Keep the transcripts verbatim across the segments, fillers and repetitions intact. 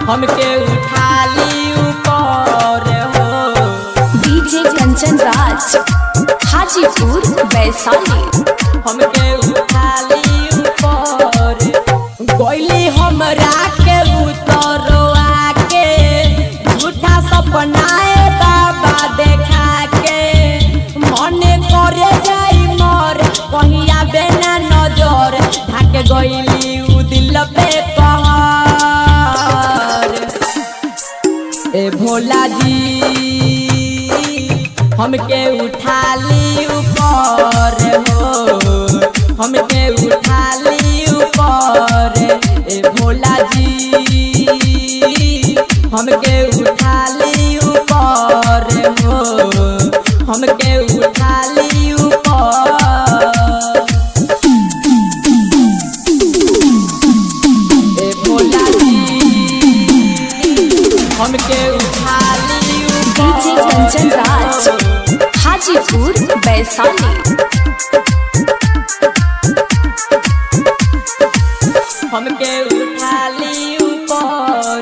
हमके उठा ली ऊपर हो। डीजे कंचन राज हाजीपुर वैशाली। हमके उठा ली ऊपर गोइली हमरा के उतरवा के झूठा सपनाए बाबा देखा के मन करे जाई मोर कहिया बेना नजर ढाक गइली उ दिल पे कहर। ए भोला जी हमके उठा ली ऊपर हो। हमके उठा ली ऊपर ए भोला जी हमके उठा ली ऊपर हो। हमके उठा ली ऊपर ए भोला जी हमके उठा ली ऊपर। डीजे कंचन राज हाजीपुर वैशाली। हमके उठा ली ऊपर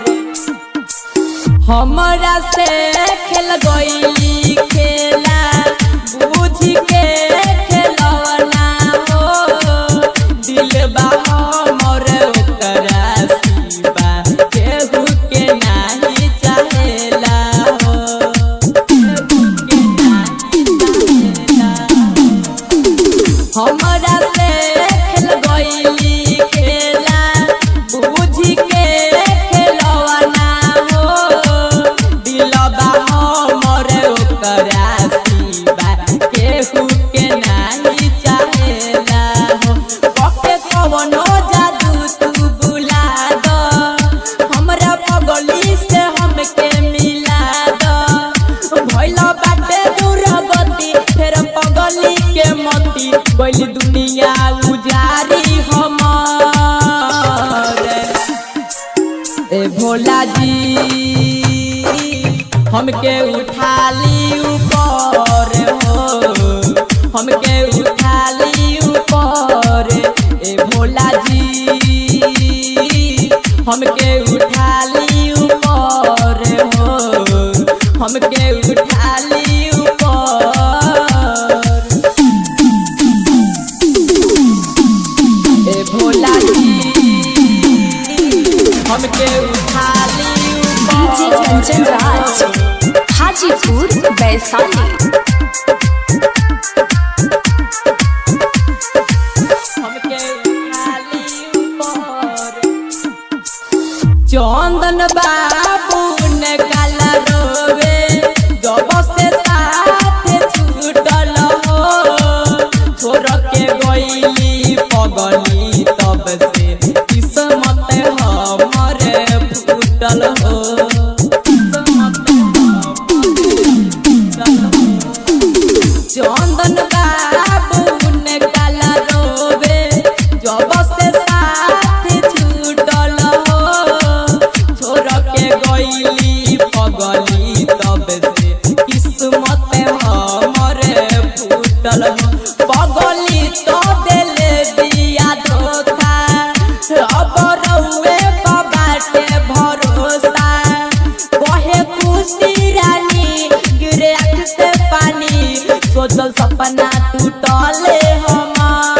हमरा से खेल गइली खेला बुझ के खेलना हो। दिल बा हमर ओकरा सिवा केहू के नाही चाहेला हो। केहू के नाही चाहेला हमरा से खेल गइली खेला बुझ के खेलना हो। दिलबा हमर ओकरा सिवा केहू के नाही चाहेला हो। पके कवनो जादू तू बुला द हमरा पगली से हमके मिला द। भइल बाटे दुर्गति फेर पगली के मती गइल दुनिया उजारी हमर। ए भोला जी हमके उठा ली ऊपर हो। हमके उठा ली ऊपर ए भोला जी हमके उठा ली ऊपर हो। हमके उठा ली ऊपर ए भोला जी हमके उठा ली ऊपर। डीजे कंचन राज हाजीपुर वैशाली। हमके उठा ली ऊपर चंदन बाबू ने काला रोवे जब से साथ छूटल हो। छोड़ के गइली पगली तब से किस्मत हमर फूटल हो। चंदन बाबू ने काला रोवे जब से साथ छूटल हो। छोड़ के गइली पगली तब से किस्मत हमर फूटल हो। पगली तो देले दिया धोखा अब रउए बाबा के भरोसा। कहे खुशी रानी गिरे आँख से पानी सोचल सपना टूटले हमार।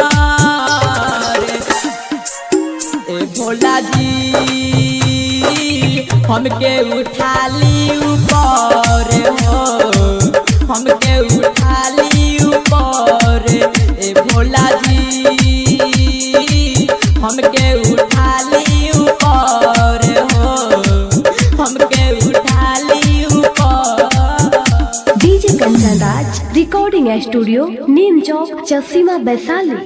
ए भोला जी हमके उठा ली ऊपर हो। हमके उठा ली ऊपर ए भोला जी हमके उठा ली ऊपर हो। हमके उठा ली ऊपर। DJ Kanchan Raj recording studio Neem Chowk चसीमा वैशाली।